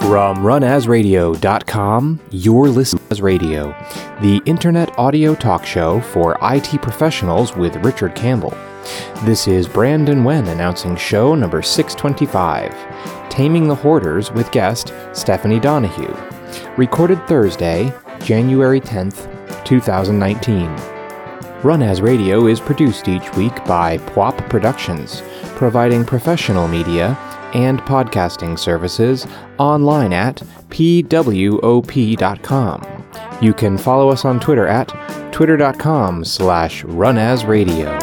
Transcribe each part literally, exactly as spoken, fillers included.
From run as radio dot com, you're listening to Radio, the internet audio talk show for I T professionals with Richard Campbell. This is Brandon Wen announcing show number six twenty-five, Taming the Hoarders with guest Stephanie Donahue, recorded Thursday, January tenth, twenty nineteen. Run As Radio is produced each week by P W O P Productions, providing professional media and podcasting services online at P W O P dot com. You can follow us on Twitter at twitter.com slash runasradio.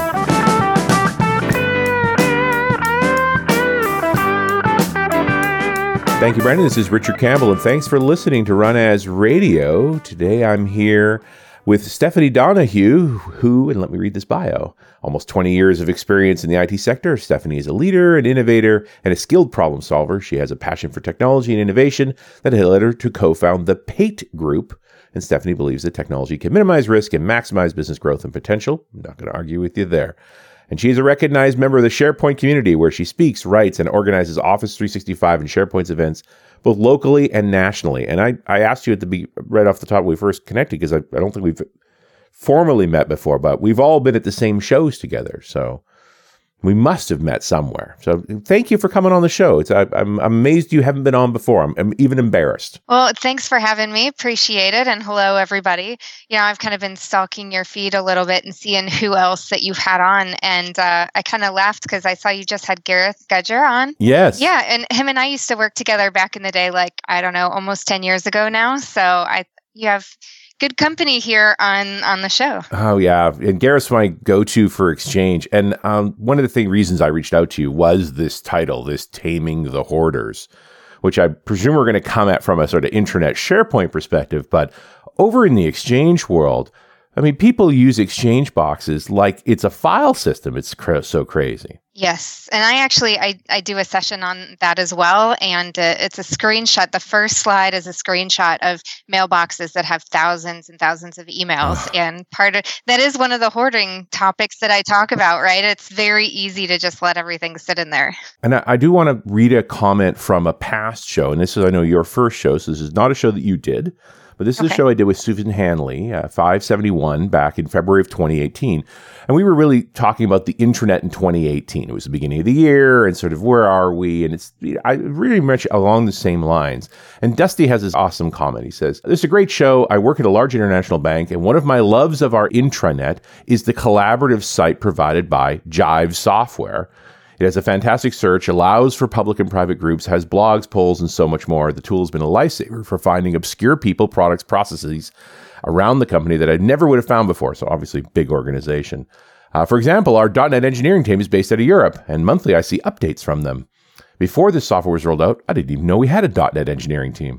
Thank you, Brandon. This is Richard Campbell, and thanks for listening to Run As Radio. Today I'm here with Stephanie Donahue, who, and let me read this bio, almost twenty years of experience in the I T sector. Stephanie is a leader, an innovator, and a skilled problem solver. She has a passion for technology and innovation that led her to co-found the Pate Group. And Stephanie believes that technology can minimize risk and maximize business growth and potential. I'm not going to argue with you there. And she is a recognized member of the SharePoint community, where she speaks, writes, and organizes Office three sixty-five and SharePoint's events, both locally and nationally. And I, I asked you at the be right off the top when we first connected, because I, I don't think we've formally met before, but we've all been at the same shows together. So we must have met somewhere. So thank you for coming on the show. It's, I, I'm, I'm amazed you haven't been on before. I'm, I'm even embarrassed. Well, thanks for having me. Appreciate it. And hello, everybody. You know, I've kind of been stalking your feed a little bit and seeing who else that you've had on. And uh, I kind of laughed because I saw you just had Gareth Gudger on. Yes. Yeah. And him and I used to work together back in the day, like, I don't know, almost ten years ago now. So I, you have good company here on on the show. Oh, yeah. And Gareth's my go-to for Exchange. And um, one of the thing, reasons I reached out to you was this title, this Taming the Hoarders, which I presume we're going to come at from a sort of intranet SharePoint perspective. But over in the Exchange world, I mean, people use Exchange boxes like it's a file system. It's cr- so crazy. Yes. And I actually, I, I do a session on that as well. And uh, it's a screenshot. The first slide is a screenshot of mailboxes that have thousands and thousands of emails. And part of that is one of the hoarding topics that I talk about, right? It's very easy to just let everything sit in there. And I, I do want to read a comment from a past show. And this is, I know, your first show. So this is not a show that you did. But this is okay. A show I did with Susan Hanley, uh, five seventy-one, back in February of twenty eighteen. And we were really talking about the intranet in twenty eighteen. It was the beginning of the year and sort of where are we? And it's I really much along the same lines. And Dusty has this awesome comment. He says, "This is a great show. I work at a large international bank, and one of my loves of our intranet is the collaborative site provided by Jive Software. It has a fantastic search, allows for public and private groups, has blogs, polls, and so much more. The tool has been a lifesaver for finding obscure people, products, processes around the company that I never would have found before." So obviously, big organization. Uh, for example, our .dot net engineering team is based out of Europe, and monthly I see updates from them. Before this software was rolled out, I didn't even know we had a .dot net engineering team.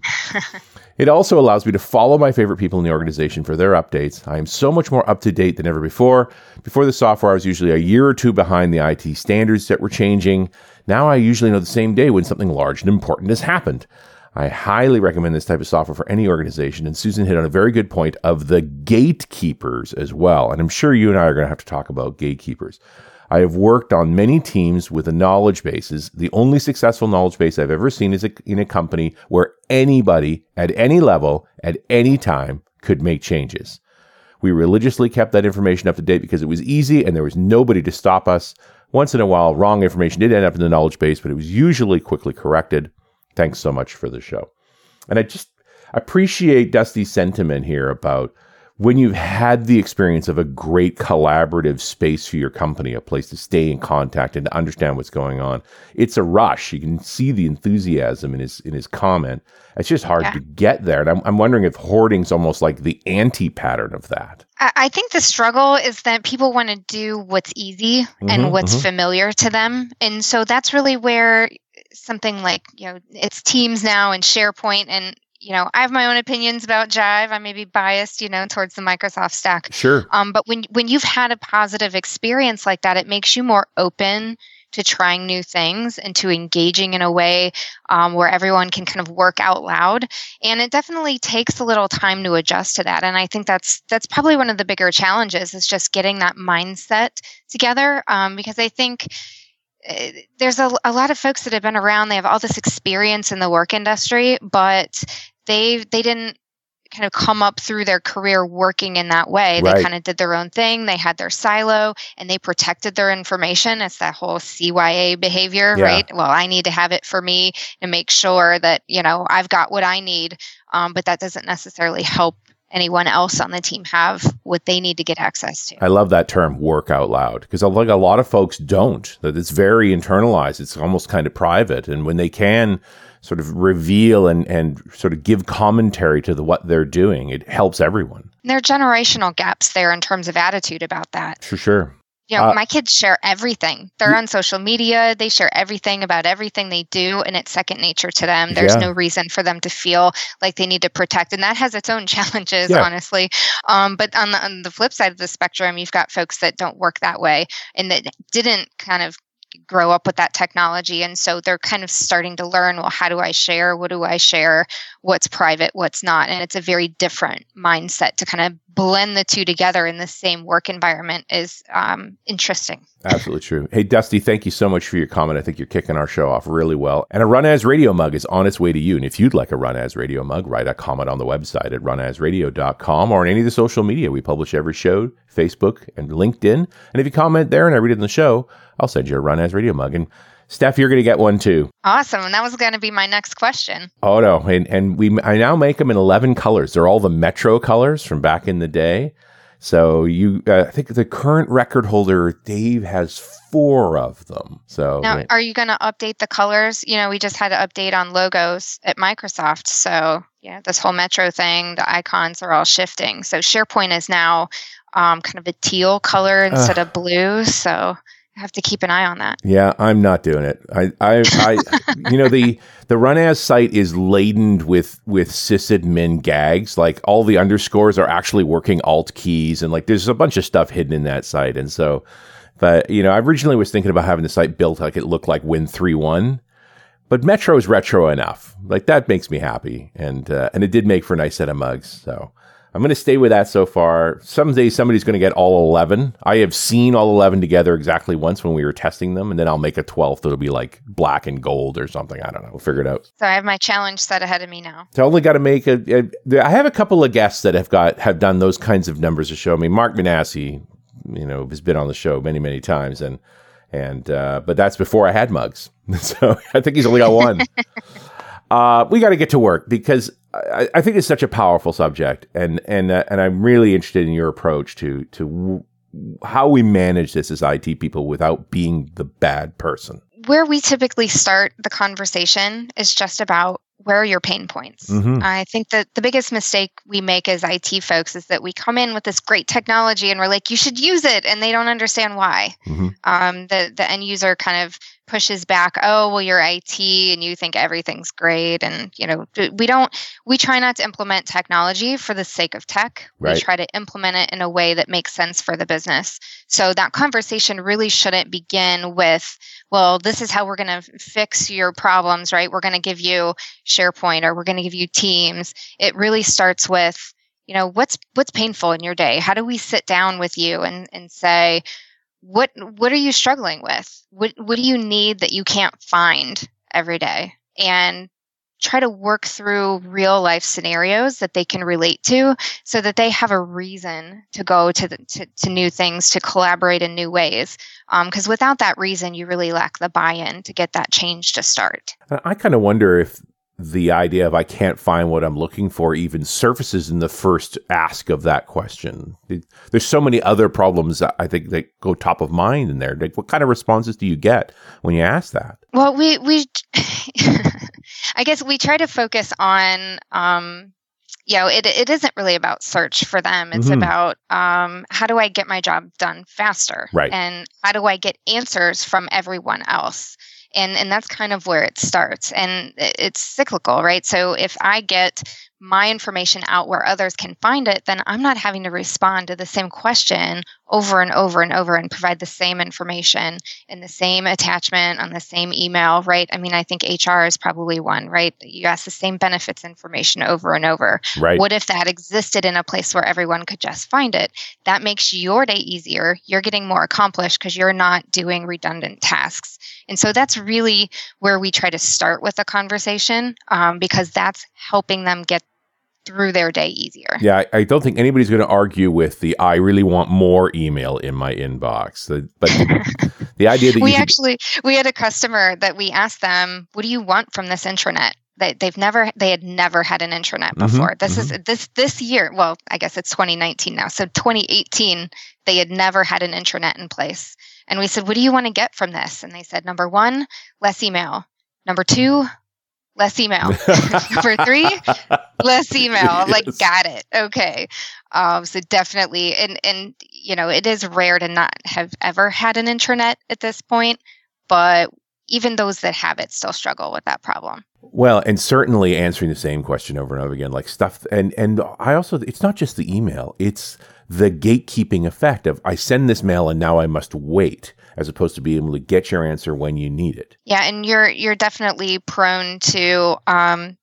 It also allows me to follow my favorite people in the organization for their updates. I am so much more up to date than ever before. Before the software, I was usually a year or two behind the I T standards that were changing. Now I usually know the same day when something large and important has happened. I highly recommend this type of software for any organization. And Susan hit on a very good point of the gatekeepers as well. And I'm sure you and I are going to have to talk about gatekeepers. I have worked on many teams with a knowledge bases. The only successful knowledge base I've ever seen is a, in a company where anybody at any level at any time could make changes. We religiously kept that information up to date because it was easy and there was nobody to stop us. Once in a while, wrong information did end up in the knowledge base, but it was usually quickly corrected. Thanks so much for the show. And I just appreciate Dusty's sentiment here about when you've had the experience of a great collaborative space for your company, a place to stay in contact and to understand what's going on. It's a rush. You can see the enthusiasm in his in his comment. It's just hard yeah. to get there. And I'm, I'm wondering if hoarding's almost like the anti-pattern of that. I think the struggle is that people want to do what's easy mm-hmm, and what's mm-hmm. familiar to them. And so that's really where something like, you know, it's Teams now and SharePoint and you know, I have my own opinions about Jive. I may be biased, you know, towards the Microsoft stack. Sure. Um, but when when you've had a positive experience like that, it makes you more open to trying new things and to engaging in a way um, where everyone can kind of work out loud. And it definitely takes a little time to adjust to that. And I think that's that's probably one of the bigger challenges is just getting that mindset together. Um, because I think there's a, a lot of folks that have been around. They have all this experience in the work industry, but they they didn't kind of come up through their career working in that way. They Right. kind of did their own thing. They had their silo and they protected their information. It's that whole C Y A behavior, Yeah. right? Well, I need to have it for me to make sure that, you know, I've got what I need. Um, but that doesn't necessarily help anyone else on the team have what they need to get access to. I love that term, work out loud, because like a lot of folks don't. That it's very internalized. It's almost kind of private. And when they can sort of reveal and, and sort of give commentary to the, what they're doing, it helps everyone. And there are generational gaps there in terms of attitude about that. For sure. You know, Uh, my kids share everything. They're on social media. They share everything about everything they do, and it's second nature to them. There's Yeah. no reason for them to feel like they need to protect, and that has its own challenges, Yeah. honestly. Um, but on the, on the flip side of the spectrum, you've got folks that don't work that way and that didn't kind of grow up with that technology. And so they're kind of starting to learn, well, how do I share? What do I share? What's private? What's not? And it's a very different mindset to kind of blend the two together in the same work environment is um, interesting. Absolutely true. Hey, Dusty, thank you so much for your comment. I think you're kicking our show off really well. And a Run As Radio mug is on its way to you. And if you'd like a Run As Radio mug, write a comment on the website at run as radio dot com or on any of the social media. We publish every show, Facebook and LinkedIn. And if you comment there and I read it in the show, I'll send you a Run As Radio mug. And Steph, you're going to get one too. Awesome. And that was going to be my next question. Oh, no. And, and we I now make them in eleven colors. They're all the Metro colors from back in the day. So you, uh, I think the current record holder, Dave, has four of them. So Now, are you going to update the colors? You know, we just had an update on logos at Microsoft. So, yeah, this whole Metro thing, the icons are all shifting. So SharePoint is now um, kind of a teal color instead of blue. So I have to keep an eye on that. Yeah, I'm not doing it. I, I, I you know, the the Run As site is laden with with sysadmin gags. Like all the underscores are actually working alt keys, and like there's a bunch of stuff hidden in that site. And so, but you know, I originally was thinking about having the site built like it looked like Win three point one, but Metro is retro enough. Like that makes me happy, and uh, and it did make for a nice set of mugs. So I'm going to stay with that so far. Someday somebody's going to get all eleven. I have seen all eleven together exactly once when we were testing them, and then I'll make a twelfth that'll be like black and gold or something. I don't know. We'll figure it out. So I have my challenge set ahead of me now. So I only got to make a, a. I have a couple of guests that have got have done those kinds of numbers to show me. Mark Manassi, you know, has been on the show many many times, and and uh, but that's before I had mugs. So I think he's only got one. Uh, we got to get to work because I, I think it's such a powerful subject, and and uh, and I'm really interested in your approach to to w- how we manage this as I T people without being the bad person. Where we typically start the conversation is just about where are your pain points. Mhm. I think that the biggest mistake we make as I T folks is that we come in with this great technology and we're like, you should use it, and they don't understand why. Mhm. Um, the the end user kind of pushes back, oh, well, you're I T and you think everything's great. And, you know, we don't, we try not to implement technology for the sake of tech. Right. We try to implement it in a way that makes sense for the business. So that conversation really shouldn't begin with, well, this is how we're going to fix your problems, right? We're going to give you SharePoint or we're going to give you Teams. It really starts with, you know, what's, what's painful in your day? How do we sit down with you and, and say, What what are you struggling with? What what do you need that you can't find every day? And try to work through real life scenarios that they can relate to, so that they have a reason to go to the, to, to new things, to collaborate in new ways. Because um, without that reason, you really lack the buy-in to get that change to start. I kind of wonder if the idea of I can't find what I'm looking for even surfaces in the first ask of that question. There's so many other problems that I think that go top of mind in there. Like, what kind of responses do you get when you ask that? Well, we we I guess we try to focus on um, you know, it it isn't really about search for them. It's Mhm. about um, how do I get my job done faster, Right. and how do I get answers from everyone else. And and that's kind of where it starts. And it- it's cyclical, right? So if I get my information out where others can find it, then I'm not having to respond to the same question over and over and over and provide the same information in the same attachment on the same email, right? I mean, I think H R is probably one, right? You ask the same benefits information over and over. Right. What if that existed in a place where everyone could just find it? That makes your day easier. You're getting more accomplished because you're not doing redundant tasks. And so that's really where we try to start with the conversation, um, because that's helping them get through their day easier. Yeah, I, I don't think anybody's going to argue with the I really want more email in my inbox. The, but the, the idea that we you actually could, we had a customer that we asked them, "What do you want from this intranet?" They they've never they had never had an intranet before. Mm-hmm, this mm-hmm. is this this year. Well, I guess it's twenty nineteen now. So twenty eighteen, they had never had an intranet in place. And we said, "What do you want to get from this?" And they said, "Number one, less email. Number two, less email. Number three, less email." I'm like, yes. Got it. Okay. Um, so definitely, and and you know, it is rare to not have ever had an intranet at this point, but even those that have it still struggle with that problem. Well, and certainly answering the same question over and over again, like stuff, and and I also, it's not just the email, it's the gatekeeping effect of I send this mail and now I must wait, as opposed to being able to get your answer when you need it. Yeah, and you're you're definitely prone to um,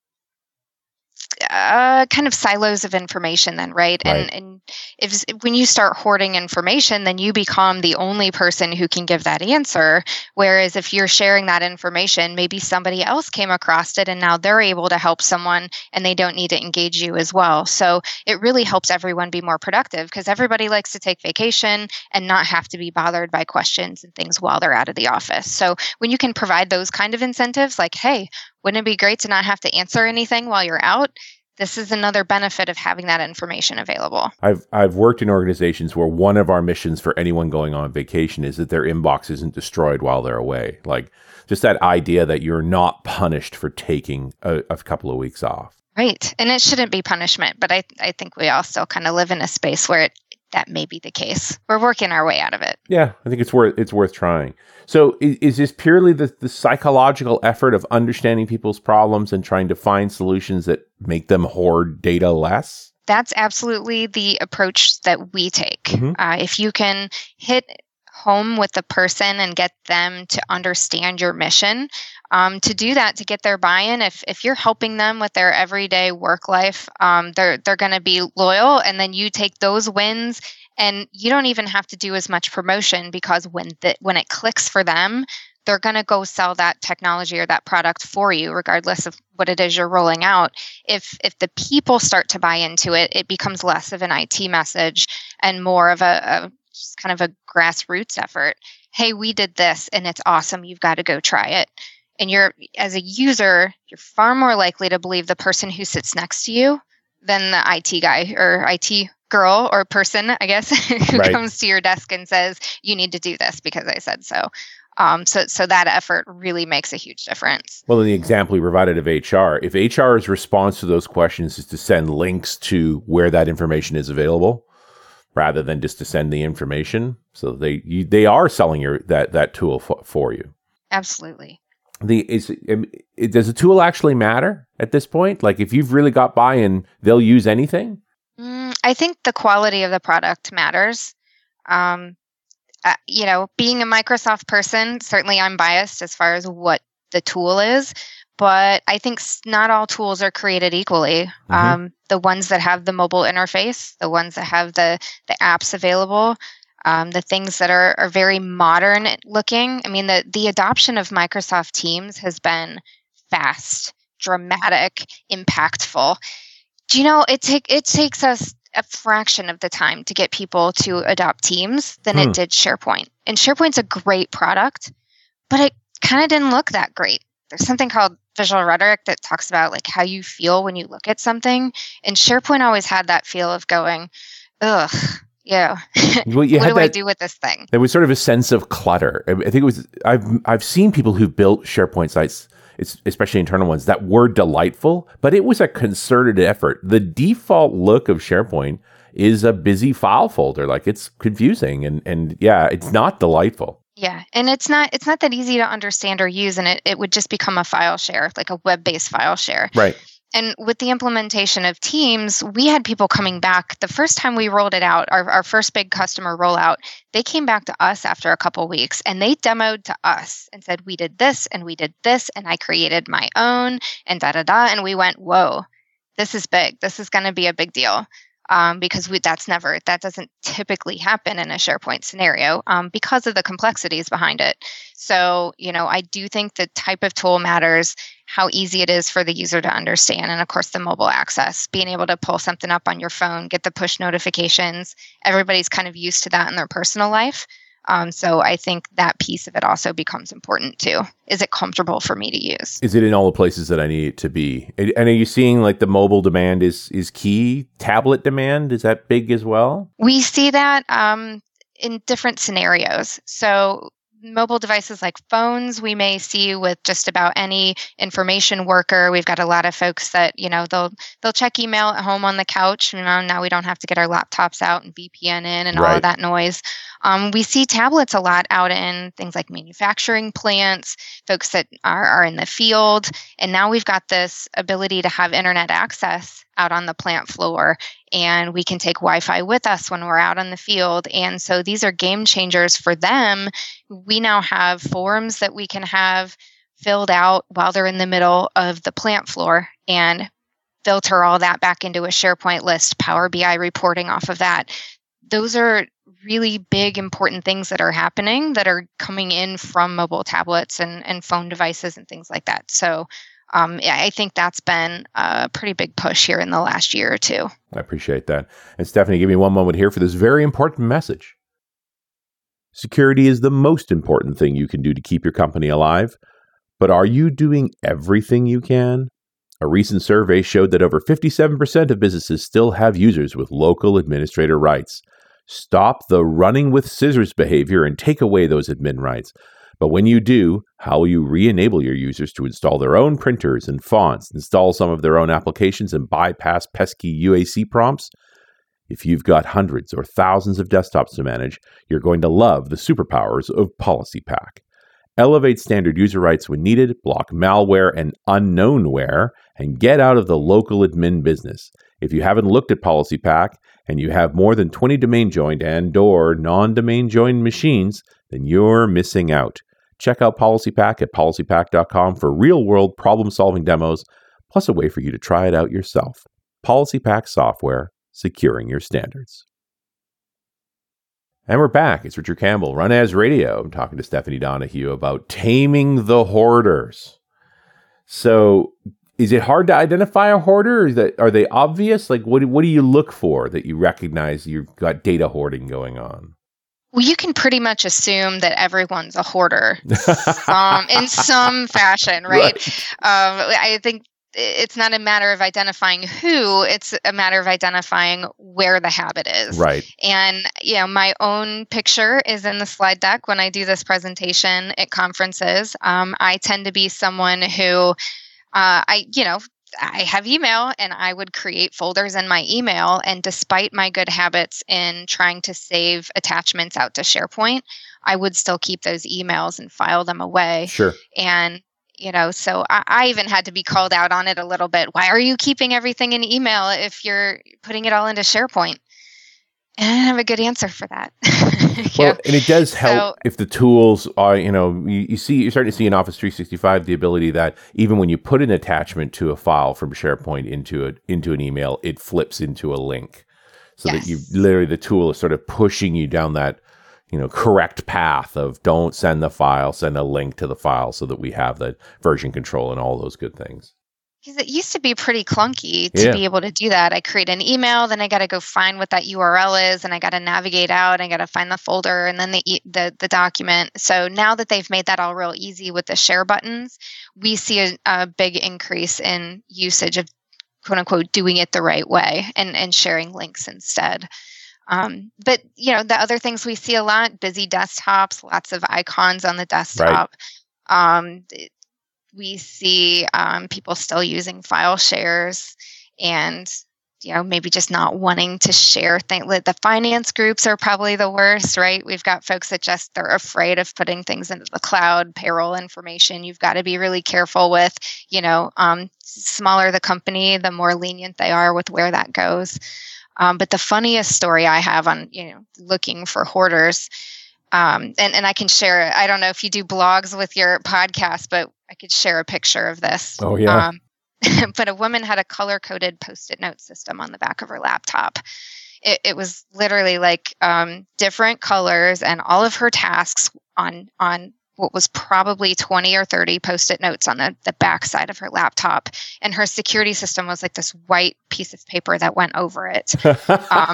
uh, kind of silos of information then, right? right. And and if when you start hoarding information, then you become the only person who can give that answer. Whereas if you're sharing that information, maybe somebody else came across it and now they're able to help someone and they don't need to engage you as well. So it really helps everyone be more productive because everybody likes to take vacation and not have to be bothered by questions and things while they're out of the office. So when you can provide those kind of incentives, like, hey, wouldn't it be great to not have to answer anything while you're out? This is another benefit of having that information available. I've I've worked in organizations where one of our missions for anyone going on vacation is that their inbox isn't destroyed while they're away. Like just that idea that you're not punished for taking a, a couple of weeks off. Right. And it shouldn't be punishment, but I, I think we all still kind of live in a space where it, that may be the case. We're working our way out of it. Yeah, I think it's worth it's worth trying. So is, is this purely the, the psychological effort of understanding people's problems and trying to find solutions that make them hoard data less? That's absolutely the approach that we take. Mm-hmm. Uh, if you can hit home with the person and get them to understand your mission, um, to do that, to get their buy-in, if if you're helping them with their everyday work life, um, they're they're going to be loyal, and then you take those wins. And you don't even have to do as much promotion because when the, when it clicks for them, they're going to go sell that technology or that product for you, regardless of what it is you're rolling out. If if the people start to buy into it, it becomes less of an I T message and more of a, a just kind of a grassroots effort. Hey, we did this and it's awesome. You've got to go try it. And you're, as a user, you're far more likely to believe the person who sits next to you than the I T guy or I T girl or person, I guess, who right. comes to your desk and says, you need to do this because I said so. Um, so so that effort really makes a huge difference. Well, in the example you provided of H R, if H R's response to those questions is to send links to where that information is available, rather than just to send the information, so they you, they are selling your that that tool for, for you. Absolutely. The is it, does the tool actually matter at this point? Like if you've really got buy-in, they'll use anything? Mm, I think the quality of the product matters. Um, uh, you know, being a Microsoft person, certainly I'm biased as far as what the tool is, but I think not all tools are created equally. Mm-hmm. Um, the ones that have the mobile interface, the ones that have the, the apps available, um, the things that are, are very modern looking. I mean, the, the adoption of Microsoft Teams has been fast, dramatic, impactful. Do you know, it, take, it takes us a fraction of the time to get people to adopt Teams than hmm. it did SharePoint. And SharePoint's a great product, but it kind of didn't look that great. There's something called visual rhetoric that talks about like how you feel when you look at something. And SharePoint always had that feel of going, ugh, yeah, well, you what do that, I do with this thing? There was sort of a sense of clutter. I think it was, I've, I've seen people who've built SharePoint sites, it's, especially internal ones, that were delightful, but it was a concerted effort. The default look of SharePoint is a busy file folder. Like it's confusing and, and yeah, it's not delightful. Yeah. And it's not it's not that easy to understand or use, and it, it would just become a file share, like a web-based file share. Right. And with the implementation of Teams, we had people coming back. The first time we rolled it out, our, our first big customer rollout, they came back to us after a couple weeks and they demoed to us and said, we did this and we did this and I created my own and da da da. And we went, whoa, this is big. This is going to be a big deal. Um, because we, that's never, that doesn't typically happen in a SharePoint scenario um, because of the complexities behind it. So, you know, I do think the type of tool matters, how easy it is for the user to understand, and of course, the mobile access, being able to pull something up on your phone, get the push notifications. Everybody's kind of used to that in their personal life. Um, so I think that piece of it also becomes important too. Is it comfortable for me to use? Is it in all the places that I need it to be? And are you seeing like the mobile demand is is key? Tablet demand, is that big as well? We see that um, in different scenarios. So mobile devices like phones, we may see with just about any information worker. We've got a lot of folks that, you know, they'll they'll check email at home on the couch. You know, now we don't have to get our laptops out and V P N in and Right. all of that noise. Um, we see tablets a lot out in things like manufacturing plants, folks that are, are in the field. And now we've got this ability to have internet access out on the plant floor, and we can take Wi-Fi with us when we're out on the field. And so these are game changers for them. We now have forms that we can have filled out while they're in the middle of the plant floor and filter all that back into a SharePoint list, Power B I reporting off of that. Those are really big, important things that are happening that are coming in from mobile tablets and, and phone devices and things like that. So um, I think that's been a pretty big push here in the last year or two. I appreciate that. And Stephanie, give me one moment here for this very important message. Security is the most important thing you can do to keep your company alive. But are you doing everything you can? A recent survey showed that over fifty-seven percent of businesses still have users with local administrator rights. Stop the running with scissors behavior and take away those admin rights. But when you do, how will you re-enable your users to install their own printers and fonts, install some of their own applications, and bypass pesky U A C prompts? If you've got hundreds or thousands of desktops to manage, you're going to love the superpowers of PolicyPak. Elevate standard user rights when needed, block malware and unknownware, and get out of the local admin business. If you haven't looked at PolicyPak and you have more than twenty domain joined and or non-domain joined machines, then you're missing out. Check out PolicyPak at policy pak dot com for real-world problem-solving demos, plus a way for you to try it out yourself. PolicyPak software, securing your standards. And we're back. It's Richard Campbell, Run As Radio. I'm talking to Stephanie Donahue about taming the hoarders. So, is it hard to identify a hoarder? Is that, are they obvious? Like, what, what do you look for that you recognize you've got data hoarding going on? Well, you can pretty much assume that everyone's a hoarder um, in some fashion, right? right. Um, I think it's not a matter of identifying who, it's a matter of identifying where the habit is. Right. And, you know, my own picture is in the slide deck when I do this presentation at conferences. Um, I tend to be someone who, uh, I, you know, I have email and I would create folders in my email. And despite my good habits in trying to save attachments out to SharePoint, I would still keep those emails and file them away. Sure. And, you know, so I, I even had to be called out on it a little bit. Why are you keeping everything in email if you're putting it all into SharePoint? And I didn't have a good answer for that. Well, and it does help So, if the tools are, you know, you, you see, you're starting to see in Office three sixty-five the ability that even when you put an attachment to a file from SharePoint into a, into an email, it flips into a link, so yes. that you literally the tool is sort of pushing you down that, you know, correct path of don't send the file, send a link to the file, so that we have the version control and all those good things. Because it used to be pretty clunky to Yeah. be able to do that. I create an email, then I got to go find what that U R L is, and I got to navigate out. I got to find the folder, and then the, e- the the document. So now that they've made that all real easy with the share buttons, we see a, a big increase in usage of "quote unquote" doing it the right way and and sharing links instead. Um, but you know, the other things we see a lot: busy desktops, lots of icons on the desktop. Right. Um, we see um, people still using file shares, and you know, maybe just not wanting to share things. The finance groups are probably the worst, right? We've got folks that just, they're afraid of putting things into the cloud, payroll information. You've got to be really careful with, you know, um, smaller the company, the more lenient they are with where that goes. Um, but the funniest story I have on, you know, looking for hoarders, um, and, and I can share, I don't know if you do blogs with your podcast, but I could share a picture of this. Oh, yeah. Um, but a woman had a color-coded Post-it note system on the back of her laptop. It, it was literally like um, different colors, and all of her tasks on on what was probably twenty or thirty Post-it notes on the, the back side of her laptop. And her security system was like this white piece of paper that went over it. um,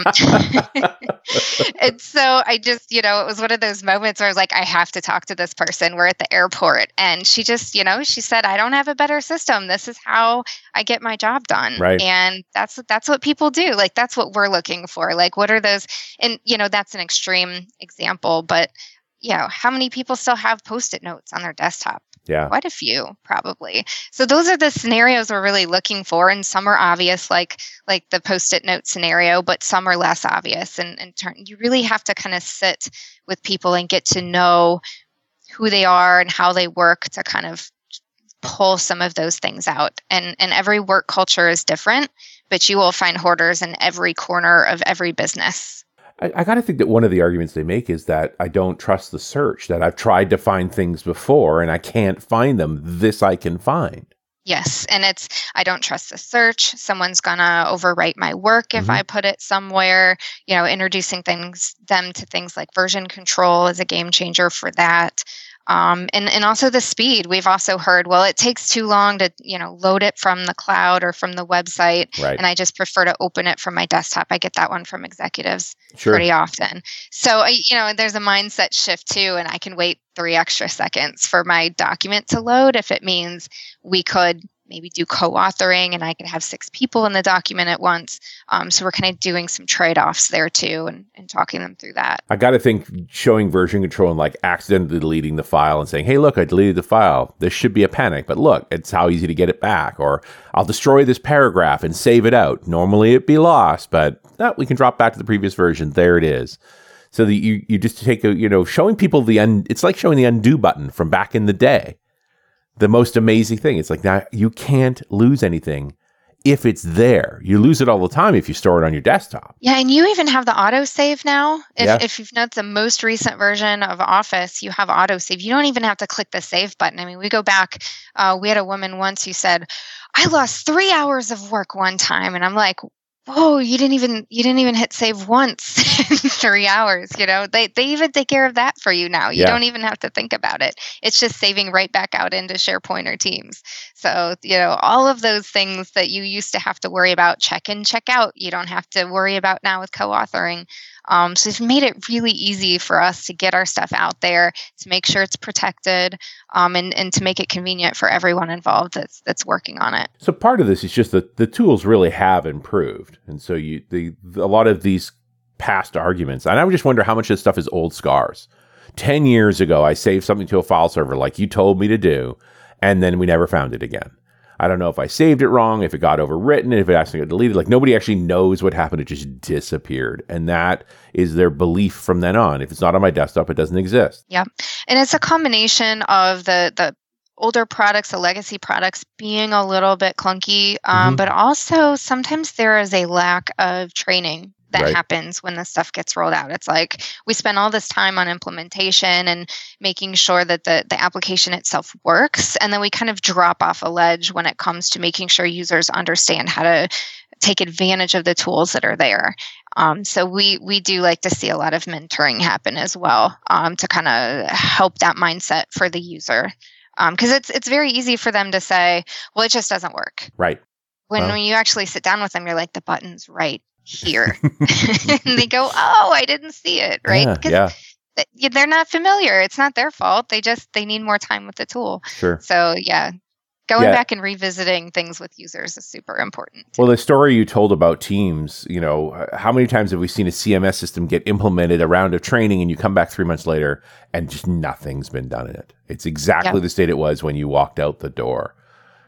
and so I just, you know, it was one of those moments where I was like, I have to talk to this person. We're at the airport. And she just, you know, she said, I don't have a better system. This is how I get my job done. Right. And that's, that's what people do. Like, that's what we're looking for. Like, what are those? And, you know, that's an extreme example, but you know, how many people still have Post-it notes on their desktop? Yeah. Quite a few, probably. So those are the scenarios we're really looking for. And some are obvious, like like the Post-it note scenario, but some are less obvious. And, and turn, you really have to kind of sit with people and get to know who they are and how they work to kind of pull some of those things out. And, and every work culture is different, but you will find hoarders in every corner of every business. I, I got to think that one of the arguments they make is that I don't trust the search, that I've tried to find things before and I can't find them. This I can find. Yes. And it's, I don't trust the search. Someone's going to overwrite my work if mm-hmm. I put it somewhere. You know, introducing things, them to things like version control is a game changer for that. Um, and, and also the speed. We've also heard, well, it takes too long to, you know, load it from the cloud or from the website. Right. And I just prefer to open it from my desktop. I get that one from executives sure. pretty often. So, I, you know, there's a mindset shift too, and I can wait three extra seconds for my document to load if it means we could maybe do co-authoring and I could have six people in the document at once. Um, so we're kind of doing some trade-offs there too and, and talking them through that. I got to think showing version control and like accidentally deleting the file and saying, hey, look, I deleted the file. This should be a panic, but look, it's how easy to get it back. Or I'll destroy this paragraph and save it out. Normally it'd be lost, but no, we can drop back to the previous version. There it is. So that you, you just take a, you know, showing people the, un, it's like showing the undo button from back in the day. The most amazing thing. It's like, now you can't lose anything if it's there. You lose it all the time if you store it on your desktop. Yeah, and you even have the autosave now. If, yeah. if you've noticed the most recent version of Office, you have autosave. You don't even have to click the save button. I mean, we go back, uh, we had a woman once who said, I lost three hours of work one time. And I'm like, whoa, you didn't even you didn't even hit save once in three hours. You know, they they even take care of that for you now. You yeah. don't even have to think about it. It's just saving right back out into SharePoint or Teams. So, you know, all of those things that you used to have to worry about, check in, check out, you don't have to worry about now with co-authoring. Um, so it's made it really easy for us to get our stuff out there, to make sure it's protected, um, and, and to make it convenient for everyone involved that's that's working on it. So part of this is just that the tools really have improved. And so you the, the a lot of these past arguments, and I would just wonder how much of this stuff is old scars. Ten years ago, I saved something to a file server like you told me to do, and then we never found it again. I don't know if I saved it wrong, if it got overwritten, if it actually got deleted. Like, nobody actually knows what happened. It just disappeared. And that is their belief from then on. If it's not on my desktop, it doesn't exist. Yeah. And it's a combination of the the older products, the legacy products being a little bit clunky, um, mm-hmm. but also sometimes there is a lack of training that right. happens when the stuff gets rolled out. It's like we spend all this time on implementation and making sure that the, the application itself works. And then we kind of drop off a ledge when it comes to making sure users understand how to take advantage of the tools that are there. Um, so we we do like to see a lot of mentoring happen as well, um, to kind of help that mindset for the user. Because um, it's it's very easy for them to say, well, it just doesn't work. Right. When, well. when you actually sit down with them, you're like, the button's right here. And they go, oh, I didn't see it, right? Because yeah, yeah. th- they're not familiar. It's not their fault. They just, they need more time with the tool. Sure. So yeah, going yeah. back and revisiting things with users is super important. Well, the story you told about Teams, you know, how many times have we seen a C M S system get implemented, a round of training, and you come back three months later and just nothing's been done in it? It's exactly yep. the state it was when you walked out the door.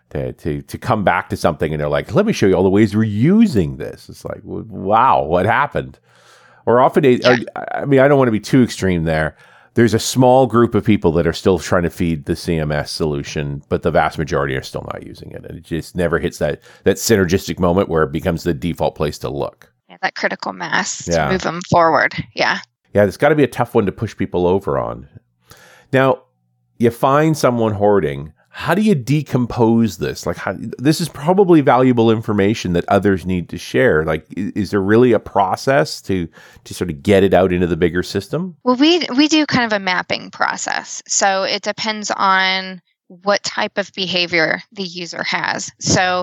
to, to, to come back to something and they're like, let me show you all the ways we're using this. It's like, wow, what happened? Or often, yeah. I mean, I don't want to be too extreme there. There's a small group of people that are still trying to feed the C M S solution, but the vast majority are still not using it. And it just never hits that, that synergistic moment where it becomes the default place to look. Yeah, that critical mass yeah. to move them forward. Yeah. Yeah, it's got to be a tough one to push people over on. Now, you find someone hoarding. How do you decompose this? Like, how, this is probably valuable information that others need to share. Like, is, is there really a process to to sort of get it out into the bigger system? Well, we we do kind of a mapping process. So it depends on what type of behavior the user has. So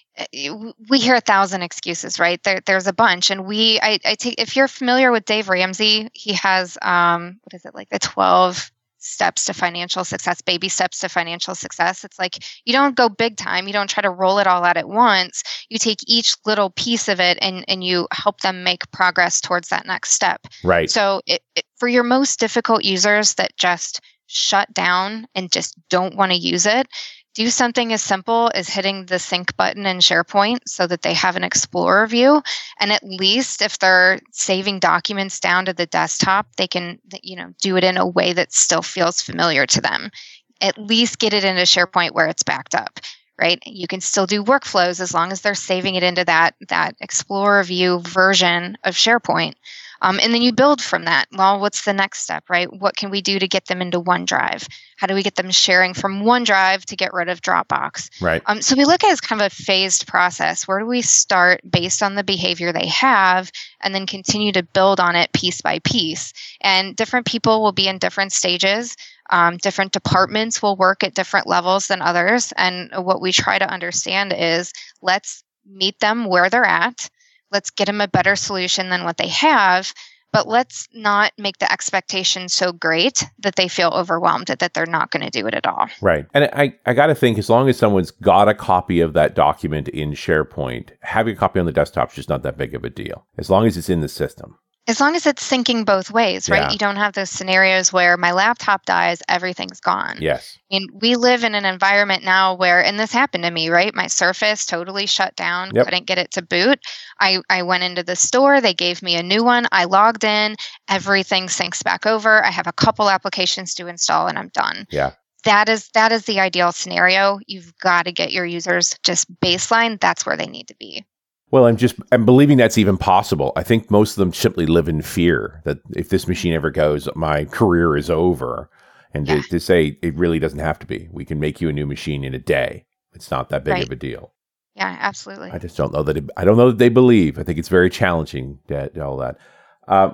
we hear a thousand excuses, right? There, there's a bunch, and we I, I take if you're familiar with Dave Ramsey, he has um what is it like the twelve steps to financial success, baby steps to financial success. It's like you don't go big time. You don't try to roll it all out at once. You take each little piece of it and, and you help them make progress towards that next step. Right. So it, it, for your most difficult users that just shut down and just don't want to use it, do something as simple as hitting the sync button in SharePoint so that they have an Explorer view. And at least if they're saving documents down to the desktop, they can, you know, do it in a way that still feels familiar to them. At least get it into SharePoint where it's backed up, right? You can still do workflows as long as they're saving it into that, that Explorer view version of SharePoint. Um, and then you build from that. Well, what's the next step, right? What can we do to get them into OneDrive? How do we get them sharing from OneDrive to get rid of Dropbox? Right. Um, so we look at it as kind of a phased process. Where do we start based on the behavior they have and then continue to build on it piece by piece? And different people will be in different stages. Um, different departments will work at different levels than others. And what we try to understand is let's meet them where they're at. Let's get them a better solution than what they have, but let's not make the expectation so great that they feel overwhelmed that they're not going to do it at all. Right. And I, I got to think, as long as someone's got a copy of that document in SharePoint, having a copy on the desktop is just not that big of a deal, as long as it's in the system. As long as it's syncing both ways, right? Yeah. You don't have those scenarios where my laptop dies, everything's gone. Yes. I mean, we live in an environment now where, and this happened to me, right? My Surface totally shut down, Yep. couldn't get it to boot. I, I went into the store, they gave me a new one. I logged in, everything syncs back over. I have a couple applications to install and I'm done. Yeah. That is that is the ideal scenario. You've got to get your users just baseline. That's where they need to be. Well, I'm just, I'm believing that's even possible. I think most of them simply live in fear that if this machine ever goes, my career is over. And Yeah. to, to say it really doesn't have to be. We can make you a new machine in a day. It's not that big Right. of a deal. Yeah, absolutely. I just don't know that, it, I don't know that they believe. I think it's very challenging, that, all that. Uh,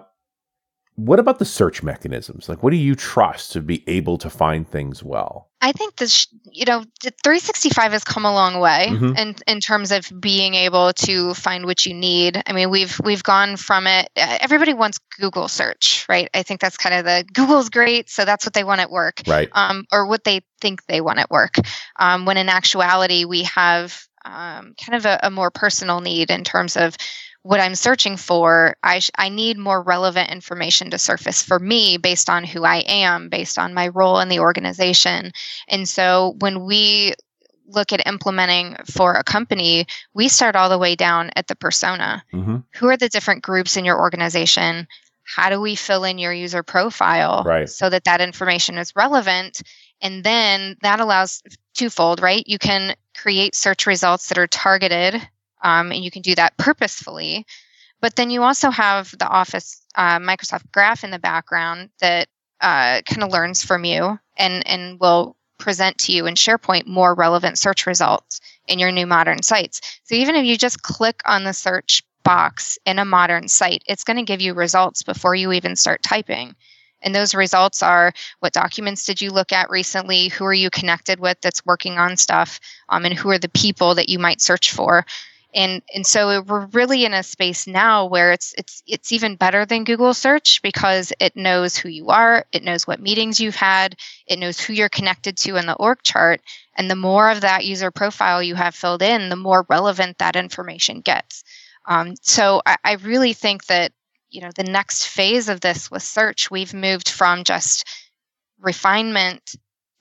what about the search mechanisms? Like, what do you trust to be able to find things well? I think this, you know, the three sixty-five has come a long way Mhm. in, in terms of being able to find what you need. I mean, we've we've gone from it. Everybody wants Google search, right? I think that's kind of the Google's great, so that's what they want at work, Right. um, or what they think they want at work. Um, when in actuality, we have um, kind of a, a more personal need in terms of what I'm searching for. I sh- I need more relevant information to surface for me based on who I am, based on my role in the organization. And so when we look at implementing for a company, we start all the way down at the persona. Mm-hmm. Who are the different groups in your organization? How do we fill in your user profile Right. so that that information is relevant? And then that allows twofold, right? You can create search results that are targeted. Um, and you can do that purposefully. But then you also have the Office uh, Microsoft Graph in the background that uh, kind of learns from you and, and will present to you in SharePoint more relevant search results in your new modern sites. So even if you just click on the search box in a modern site, it's going to give you results before you even start typing. And those results are, what documents did you look at recently? Who are you connected with that's working on stuff? Um, and who are the people that you might search for? And and so we're really in a space now where it's it's it's even better than Google search because it knows who you are, it knows what meetings you've had, it knows who you're connected to in the org chart. And the more of that user profile you have filled in, the more relevant that information gets. Um, so I, I really think that, you know, the next phase of this with search, we've moved from just refinement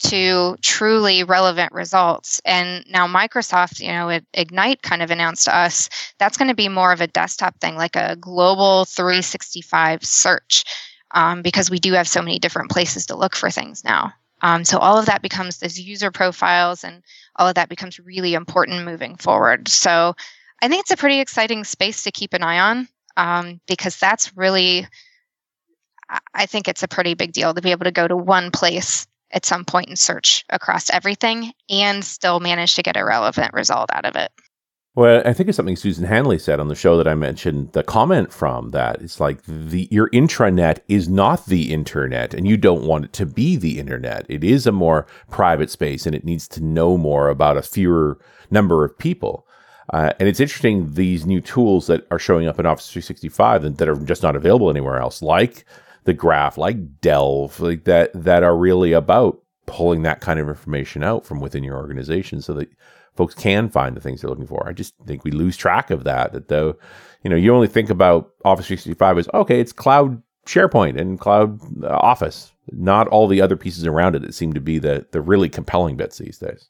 to truly relevant results. And now Microsoft, you know, Ignite kind of announced to us that's going to be more of a desktop thing, like a global three sixty-five search, um, because we do have so many different places to look for things now. Um, so all of that becomes these user profiles, and all of that becomes really important moving forward. So I think it's a pretty exciting space to keep an eye on, um, because that's really, I think it's a pretty big deal to be able to go to one place at some point and search across everything and still manage to get a relevant result out of it. Well, I think it's something Susan Hanley said on the show that I mentioned, the comment from that. It's like the your intranet is not the internet, and you don't want it to be the internet. It is a more private space, and it needs to know more about a fewer number of people. Uh, and it's interesting, these new tools that are showing up in Office three sixty-five that, that are just not available anywhere else, like the Graph, like Delve, like that, that are really about pulling that kind of information out from within your organization so that folks can find the things they're looking for. I just think we lose track of that. That though, you know, you only think about Office three sixty-five as, okay, it's cloud SharePoint and cloud uh, Office, not all the other pieces around it that seem to be the the really compelling bits these days.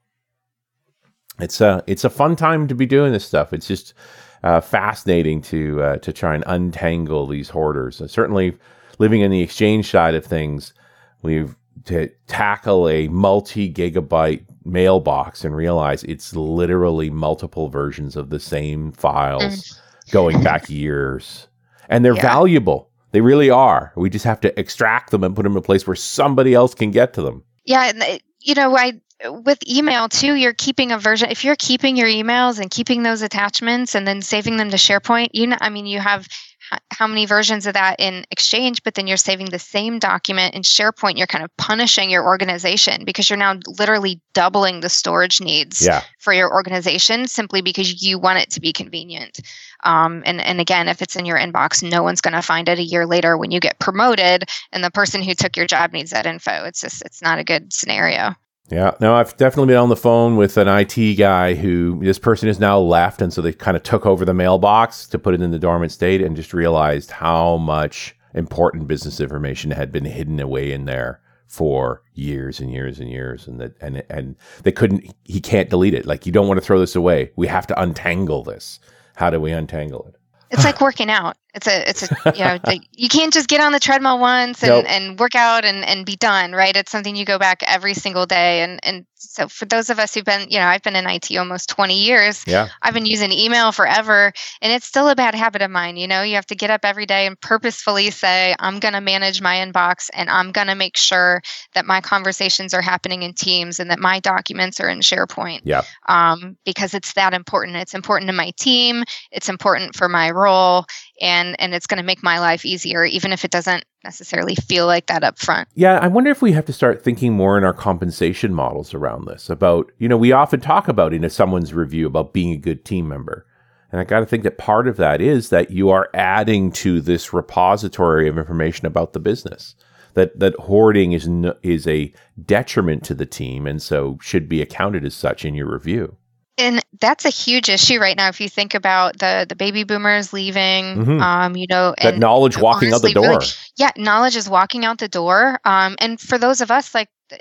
It's a it's a fun time to be doing this stuff. It's just uh, fascinating to uh, to try and untangle these hoarders. Uh, certainly, living in the Exchange side of things, we've to tackle a multi-gigabyte mailbox and realize it's literally multiple versions of the same files mm. going back years. And they're yeah. valuable. They really are. We just have to extract them and put them in a place where somebody else can get to them. Yeah. And, you know, I with email too, you're keeping a version. If you're keeping your emails and keeping those attachments and then saving them to SharePoint, you know, I mean, you have how many versions of that in Exchange, but then you're saving the same document in SharePoint. You're kind of punishing your organization because you're now literally doubling the storage needs yeah. for your organization simply because you want it to be convenient. Um, and, and again, if it's in your inbox, no one's going to find it a year later when you get promoted and the person who took your job needs that info. It's just, it's not a good scenario. Yeah, no, I've definitely been on the phone with an I T guy who this person is now left. And so they kind of took over the mailbox to put it in the dormant state and just realized how much important business information had been hidden away in there for years and years and years. And that, and, and they couldn't, he can't delete it. Like, you don't want to throw this away. We have to untangle this. How do we untangle it? It's like working out. It's a, it's a, you know, the, you can't just get on the treadmill once and, nope. and work out and, and be done, right? It's something you go back every single day. And, and so for those of us who've been, you know, I've been in I T almost twenty years. Yeah. I've been using email forever, and it's still a bad habit of mine. You know, you have to get up every day and purposefully say, I'm going to manage my inbox, and I'm going to make sure that my conversations are happening in Teams and that my documents are in SharePoint. Yeah. Um, because it's that important. It's important to my team. It's important for my role. And and it's going to make my life easier, even if it doesn't necessarily feel like that up front. Yeah, I wonder if we have to start thinking more in our compensation models around this. About, you know, we often talk about in a, someone's review about being a good team member. And I got to think that part of that is that you are adding to this repository of information about the business. That that hoarding is n- is a detriment to the team, and so should be accounted as such in your review. And that's a huge issue right now. If you think about the, the baby boomers leaving, mm-hmm. um, you know, that and knowledge walking honestly, out the door. Really, yeah, knowledge is walking out the door. Um, and for those of us, like the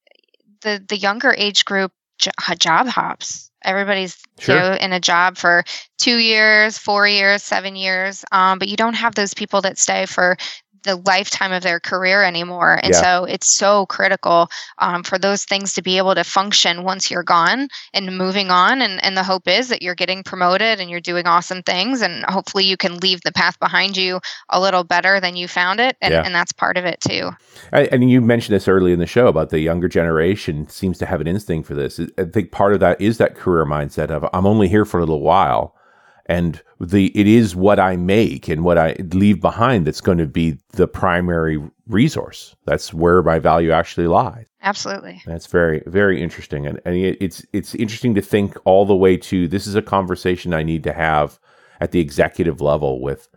the, the younger age group, jo- job hops. Everybody's sure. you know, in a job for two years, four years, seven years. Um, but you don't have those people that stay for the lifetime of their career anymore. And yeah. so it's so critical um, for those things to be able to function once you're gone and moving on. And, and the hope is that you're getting promoted and you're doing awesome things. And hopefully you can leave the path behind you a little better than you found it. And, yeah. and that's part of it too. I, and you mentioned this early in the show about the younger generation seems to have an instinct for this. I think part of that is that career mindset of I'm only here for a little while. And the it is what I make and what I leave behind that's going to be the primary resource. That's where my value actually lies. Absolutely. That's very, very interesting. And, and it, it's it's interesting to think all the way to this is a conversation I need to have at the executive level with,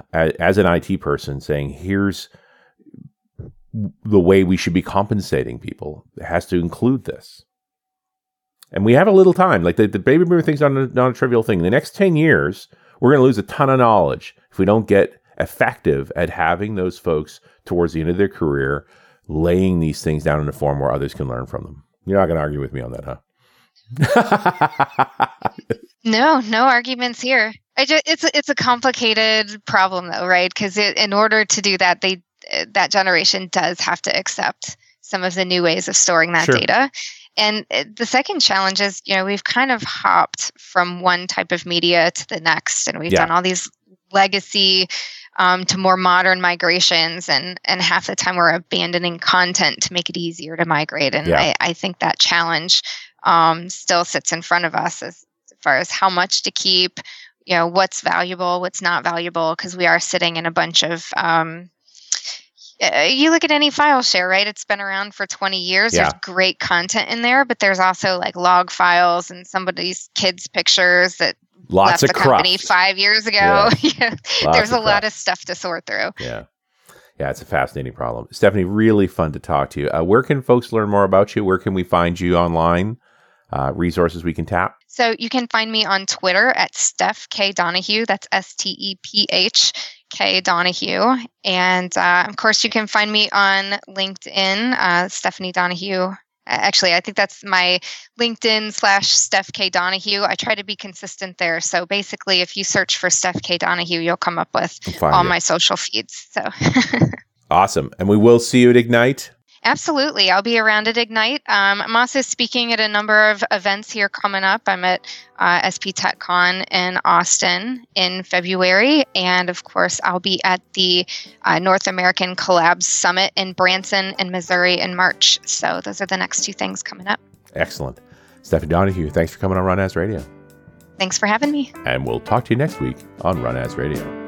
as an I T person, saying, here's the way we should be compensating people. It has to include this. And we have a little time. Like the, the baby boomer thing's not a, not a trivial thing. In the next ten years, we're going to lose a ton of knowledge if we don't get effective at having those folks towards the end of their career laying these things down in a form where others can learn from them. You're not going to argue with me on that, huh? No, no arguments here. I just, it's a, it's a complicated problem, though, right? Because in order to do that, they that generation does have to accept some of the new ways of storing that Sure. data. And the second challenge is, you know, we've kind of hopped from one type of media to the next, and we've Yeah. done all these legacy um, to more modern migrations, and and half the time we're abandoning content to make it easier to migrate. And Yeah. I, I think that challenge um, still sits in front of us as far as how much to keep, you know, what's valuable, what's not valuable, because we are sitting in a bunch of, um, uh, you look at any file share, right? It's been around for twenty years. Yeah. There's great content in there, but there's also like log files and somebody's kids' pictures that Lots left of the company cruft. five years ago. Yeah. Yeah. Lots There's of a lot cruft. of stuff to sort through. Yeah. Yeah, it's a fascinating problem. Stephanie, really fun to talk to you. Uh, where can folks learn more about you? Where can we find you online? Uh, resources we can tap? So you can find me on Twitter at Steph K Donahue. That's S T E P H K Donahue. And uh, of course, you can find me on LinkedIn, uh, Stephanie Donahue. Actually, I think that's my LinkedIn slash Steph K Donahue. I try to be consistent there. So basically, if you search for Steph K Donahue, you'll come up with Find all you. my social feeds. So Awesome. And we will see you at Ignite. absolutely. I'll be around at Ignite. Um, I'm also speaking at a number of events here coming up. I'm at uh, S P TechCon in Austin in February. And of course, I'll be at the uh, North American Collabs Summit in Branson in Missouri in March. So those are the next two things coming up. Excellent. Stephanie Donahue, thanks for coming on Run As Radio. Thanks for having me. And we'll talk to you next week on Run As Radio.